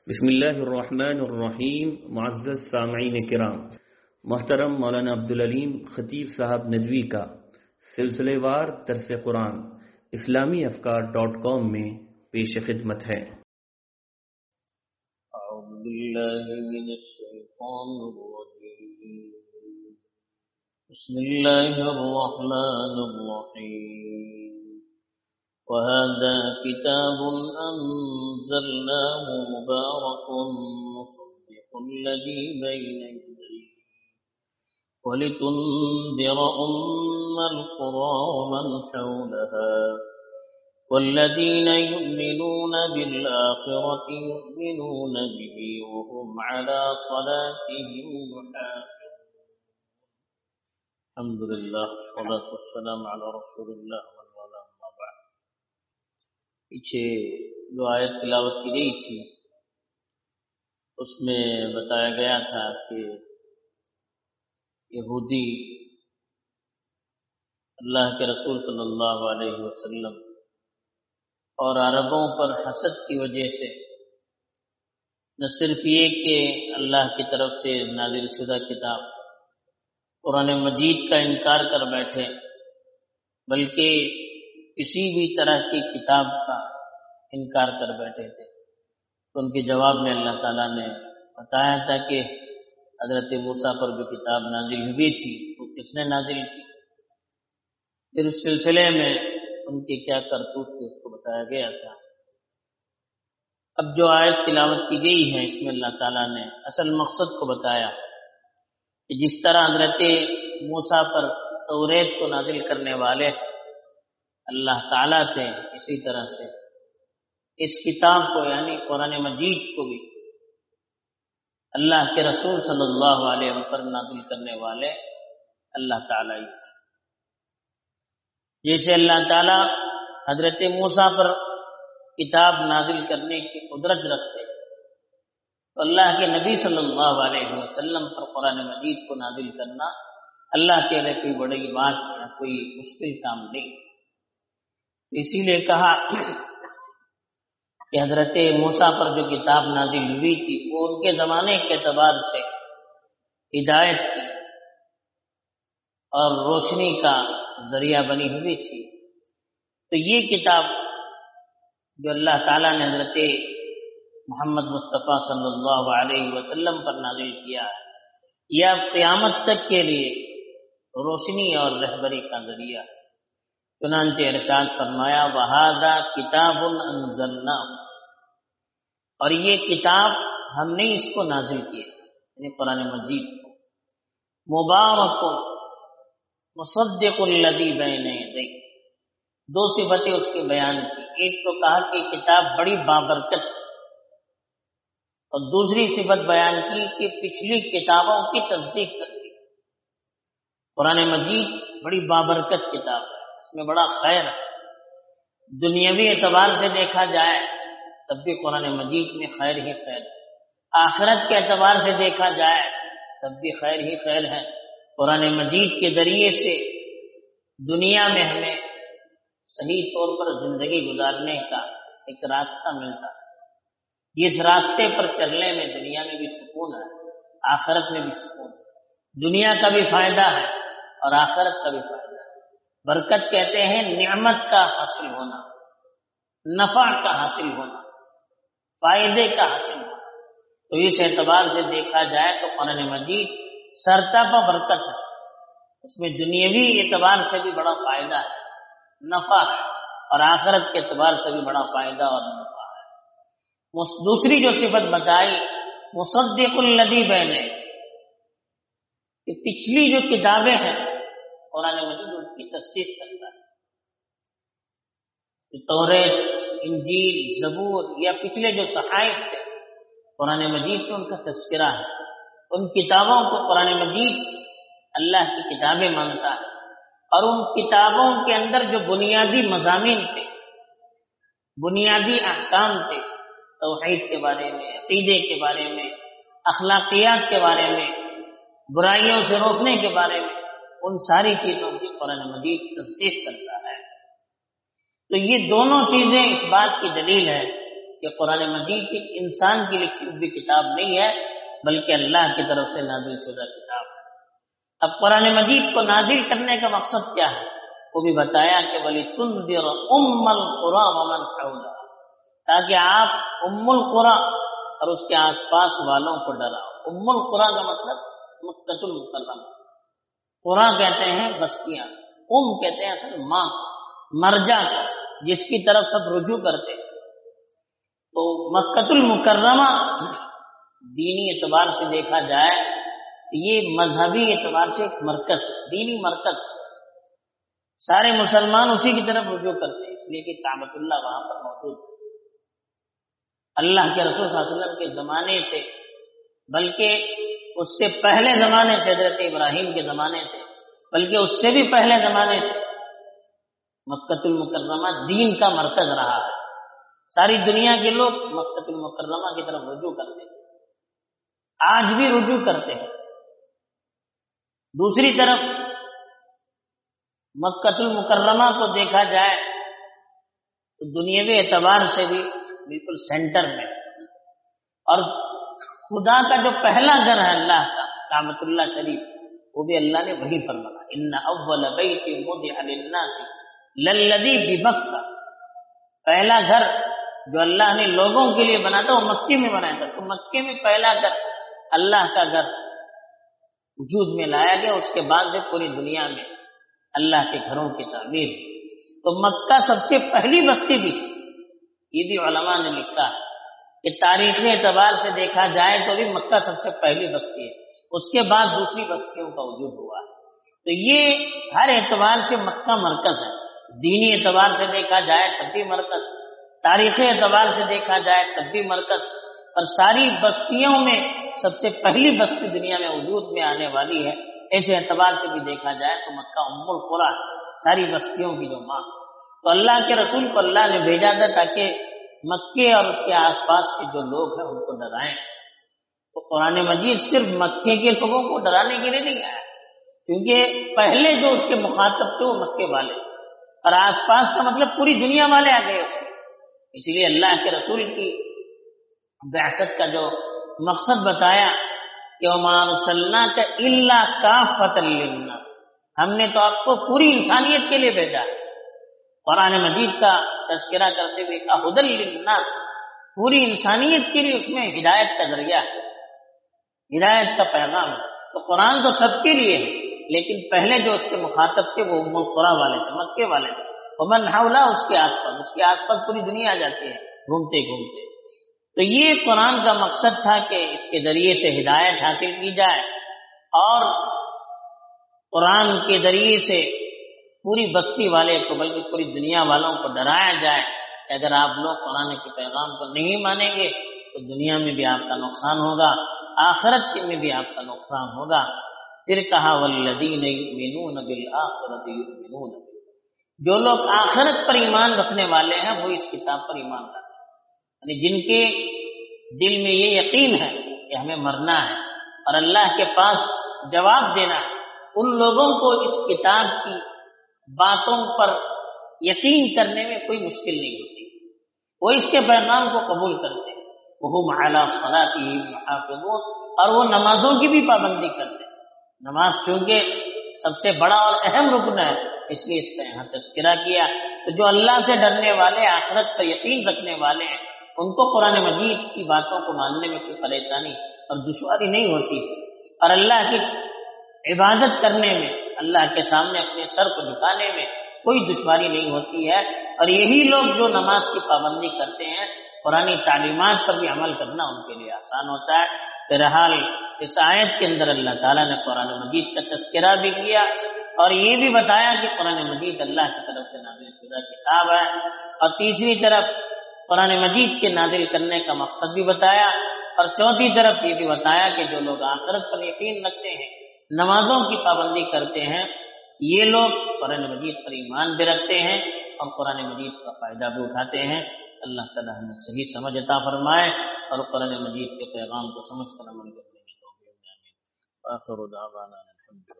بسم اللہ الرحمن الرحیم. معزز سامعین کرام، محترم مولانا عبدالعلیم خطیب صاحب ندوی کا سلسلے وار درس قرآن اسلامیافکار.com میں پیش خدمت ہے. اعوذ باللہ من الشیطان الرجیم. بسم اللہ الرحمن الرحیم. وهذا كتاب أنزلناه مبارك مصدق الذي بين يديه ولتنذر القرى ومن حولها والذين يؤمنون بالآخرة يؤمنون به وهم على صلاتهم يحافظون. الحمد لله والصلاة والسلام على رسول الله. پیچھے جو آیت تلاوت کی گئی تھی اس میں بتایا گیا تھا کہ یہودی اللہ کے رسول صلی اللہ علیہ وسلم اور عربوں پر حسد کی وجہ سے نہ صرف یہ کہ اللہ کی طرف سے نازل شدہ کتاب قرآن مجید کا انکار کر بیٹھے، بلکہ کسی بھی طرح کی کتاب کا انکار کر بیٹھے تھے. تو ان کے جواب میں اللہ تعالیٰ نے بتایا تھا کہ حضرت موسیٰ پر جو کتاب نازل ہوئی تھی وہ کس نے نازل کی، پھر اس سلسلے میں ان کی کیا کرتوت تھی اس کو بتایا گیا تھا. اب جو آیت تلاوت کی گئی ہے اس میں اللہ تعالیٰ نے اصل مقصد کو بتایا کہ جس طرح حضرت موسیٰ پر توریت کو نازل کرنے والے اللہ تعالیٰ تھے، اسی طرح سے اس کتاب کو یعنی قرآن مجید کو بھی اللہ کے رسول صلی اللہ علیہ وسلم نازل کرنے والے اللہ تعالیٰ ہی. جیسے اللہ تعالیٰ حضرت موسیٰ پر کتاب نازل کرنے کی قدرت رکھتے تو اللہ کے نبی صلی اللہ علیہ وسلم پر قرآن مجید کو نازل کرنا اللہ کے لیے کوئی بڑی بات یا کوئی مشکل کام نہیں. اسی لیے کہا کہ حضرت موسیٰ پر جو کتاب نازل ہوئی تھی وہ ان کے زمانے کے اعتبار سے ہدایت کی اور روشنی کا ذریعہ بنی ہوئی تھی. تو یہ کتاب جو اللہ تعالیٰ نے حضرت محمد مصطفیٰ صلی اللہ علیہ وسلم پر نازل کیا ہے یہ قیامت تک کے لیے روشنی اور رہبری کا ذریعہ ہے. چنانچہ ارشاد فرمایا وَهَذَا كِتَابٌ أَنزَلْنَاهُ، اور یہ کتاب ہم نے اس کو نازل کیا یعنی قرآن مجید کو مبارک مصدق الذی بین یدیہ. دو صفتیں اس کے بیان کی، ایک تو کہا کہ کتاب بڑی بابرکت اور دوسری صفت بیان کی کہ پچھلی کتابوں کی تصدیق کرتی. قرآن مجید بڑی بابرکت کتاب ہے، اس میں بڑا خیر ہے. دنیاوی اعتبار سے دیکھا جائے تب بھی قرآن مجید میں خیر ہی خیر ہے، آخرت کے اعتبار سے دیکھا جائے تب بھی خیر ہی خیر ہے. قرآن مجید کے ذریعے سے دنیا میں ہمیں صحیح طور پر زندگی گزارنے کا ایک راستہ ملتا ہے. جس راستے پر چلنے میں دنیا میں بھی سکون ہے، آخرت میں بھی سکون ہے. دنیا کا بھی فائدہ ہے اور آخرت کا بھی فائدہ ہے. برکت کہتے ہیں نعمت کا حاصل ہونا، نفع کا حاصل ہونا، فائدے کا حاصل ہونا. تو اس اعتبار سے دیکھا جائے تو قرآن مجید سرتاپا برکت ہے، اس میں دنیاوی اعتبار سے بھی بڑا فائدہ ہے، نفع ہے، اور آخرت کے اعتبار سے بھی بڑا فائدہ اور نفع ہے. دوسری جو صفت بتائی مصدق الذی بین کہ پچھلی جو کتابیں ہیں قرآن مجید ان کی تصدیق کرتا ہے. توریت، انجیل، زبور یا پچھلے جو صحائف تھے قرآن مجید میں ان کا تذکرہ ہے. ان کتابوں کو قرآن مجید اللہ کی کتابیں مانتا ہے اور ان کتابوں کے اندر جو بنیادی مضامین تھے، بنیادی احکام تھے، توحید کے بارے میں، عقیدے کے بارے میں، اخلاقیات کے بارے میں، برائیوں سے روکنے کے بارے میں، ان ساری چیزوں کی قرآن مجید تصدیق کرتا ہے. تو یہ دونوں چیزیں اس بات کی دلیل ہے کہ قرآن مجید کی انسان کی لکھی ہوئی کتاب نہیں ہے بلکہ اللہ کی طرف سے نازل شدہ کتاب ہے۔ اب قرآن مجید کو نازل کرنے کا مقصد کیا ہے وہ بھی بتایا کہ وَلِتُنذِرَ أُمَّ الْقُرَىٰ وَمَنْ حَوْلَهَا، تاکہ آپ ام القریٰ اور اس کے آس پاس والوں کو ڈراؤ۔ ام القریٰ کا مطلب مکۃ المکرمہ، قریٰ کہتے ہیں بستیاں، کہتے ہیں اصل ماں، مرجع کو جس کی طرف سب رجوع کرتے ہیں۔ تو مکۃ المکرمہ دینی اعتبار سے دیکھا جائے یہ مذہبی اعتبار سے ایک مرکز ہے، دینی مرکز ہے، سارے مسلمان اسی کی طرف رجوع کرتے ہیں، اس لیے کہ کعبۃ اللہ وہاں پر موجود ہے۔ اللہ کے رسول صلی اللہ علیہ وسلم کے زمانے سے، بلکہ اس سے پہلے زمانے سے، حضرت ابراہیم کے زمانے سے، بلکہ اس سے بھی پہلے زمانے سے مکۃ المکرمہ دین کا مرکز رہا ہے۔ ساری دنیا کے لوگ مکۃ المکرمہ کی طرف رجوع کرتے ہیں، آج بھی رجوع کرتے ہیں۔ دوسری طرف مکۃ المکرمہ کو دیکھا جائے تو دنیاوی اعتبار سے بھی بالکل سینٹر میں، اور خدا کا جو پہلا گھر ہے اللہ کا کعبۃ اللہ شریف، وہ بھی اللہ نے وہی فرمایا ان اول بیت وضع للناس للذی ببکہ، پہلا گھر جو اللہ نے لوگوں کے لیے بنا تھا وہ مکے میں بنایا تھا، تو مکے میں پہلا گھر اللہ کا گھر وجود میں لایا گیا، اس کے بعد سے پوری دنیا میں اللہ کے گھروں کی تعمیر۔ تو مکہ سب سے پہلی بستی بھی، یہ بھی علماء نے لکھا ہے کہ تاریخی اعتبار سے دیکھا جائے تو بھی مکہ سب سے پہلی بستی ہے، اس کے بعد دوسری بستیوں کا وجود ہوا ہے۔ تو یہ ہر اعتبار سے مکہ مرکز ہے، دینی اعتبار سے دیکھا جائے تب بھی مرکز، تاریخی اعتبار سے دیکھا جائے تب بھی مرکز، اور ساری بستیوں میں سب سے پہلی بستی دنیا میں وجود میں آنے والی ہے، ایسے اعتبار سے بھی دیکھا جائے تو مکہ ام القریٰ، ساری بستیوں کی جو ماں۔ تو اللہ کے رسول کو اللہ نے بھیجا تھا تاکہ مکے اور اس کے آس پاس کے جو لوگ ہیں ان کو ڈرائیں۔ تو قرآن مجید صرف مکے کے لوگوں کو ڈرانے کے لیے نہیں آیا، کیونکہ پہلے جو اس کے مخاطب تھے وہ مکے والے، اور آس پاس کا مطلب پوری دنیا والے آ گئے اس میں۔ اس لیے اللہ کے رسول کی بعثت کا جو مقصد بتایا کہ وَمَا أَرْسَلْنَاكَ إِلَّا كَافَّةً لِلنَّاسِ، ہم نے تو آپ کو پوری انسانیت کے لیے بھیجا۔ قرآن مجید کا تذکرہ کرتے ہوئے کہا ہدی للناس، پوری انسانیت کے لیے اس میں ہدایت کا ذریعہ ہے، ہدایت کا پیغام ہے۔ تو قرآن تو سب کے لیے ہے، لیکن پہلے جو اس کے مخاطب تھے وہ ام القریٰ والے تھے، مکے والے تھے، ومن حولہا، اس کے آس پاس پوری دنیا آ جاتی ہے گھومتے گھومتے۔ تو یہ قرآن کا مقصد تھا کہ اس کے ذریعے سے ہدایت حاصل کی جائے، اور قرآن کے ذریعے سے پوری بستی والے کو بلکہ پوری دنیا والوں کو ڈرایا جائے کہ اگر آپ لوگ قرآن کے پیغام کو نہیں مانیں گے تو دنیا میں بھی آپ کا نقصان ہوگا، آخرت میں بھی آپ کا نقصان ہوگا۔ پھر کہا والذین یؤمنون بالآخرۃ یؤمنون بہ، جو لوگ آخرت پر ایمان رکھنے والے ہیں وہ اس کتاب پر ایمان رکھتے ہیں، یعنی جن کے دل میں یہ یقین ہے کہ ہمیں مرنا ہے اور اللہ کے پاس جواب دینا ہے، ان لوگوں کو اس کتاب کی باتوں پر یقین کرنے میں کوئی مشکل نہیں ہوتی، وہ اس کے پیغام کو قبول کرتے ہیں۔ وَهُمْ عَلَىٰ صَلَاتِهِمْ يُحَافِظُونَ، اور وہ نمازوں کی بھی پابندی کرتے ہیں۔ نماز چونکہ سب سے بڑا اور اہم رکن ہے، اس لیے اس کا یہاں تذکرہ کیا۔ تو جو اللہ سے ڈرنے والے، آخرت پر یقین رکھنے والے ہیں، ان کو قرآن مجید کی باتوں کو ماننے میں کوئی پریشانی اور دشواری نہیں ہوتی، اور اللہ کی عبادت کرنے میں، اللہ کے سامنے اپنے سر کو جھکانے میں کوئی دشواری نہیں ہوتی ہے۔ اور یہی لوگ جو نماز کی پابندی کرتے ہیں، قرآنی تعلیمات پر بھی عمل کرنا ان کے لیے آسان ہوتا ہے۔ بہرحال اس آیت کے اندر اللہ تعالیٰ نے قرآن مجید کا تذکرہ بھی کیا اور یہ بھی بتایا کہ قرآن مجید اللہ کی طرف سے نازل شدہ کتاب ہے، اور تیسری طرف قرآن مجید کے نازل کرنے کا مقصد بھی بتایا، اور چوتھی طرف یہ بھی بتایا کہ جو لوگ آخرت پر یقین رکھتے ہیں، نمازوں کی پابندی کرتے ہیں، یہ لوگ قرآن مجید پر ایمان بھی رکھتے ہیں اور قرآن مجید کا فائدہ بھی اٹھاتے ہیں۔ اللہ تعالیٰ ہمیں صحیح سمجھ عطا فرمائے اور قرآن مجید کے پیغام کو سمجھ کر عمل کرنے کی توفیق دے۔ آمین۔ آخر دعوانا الحمدللہ۔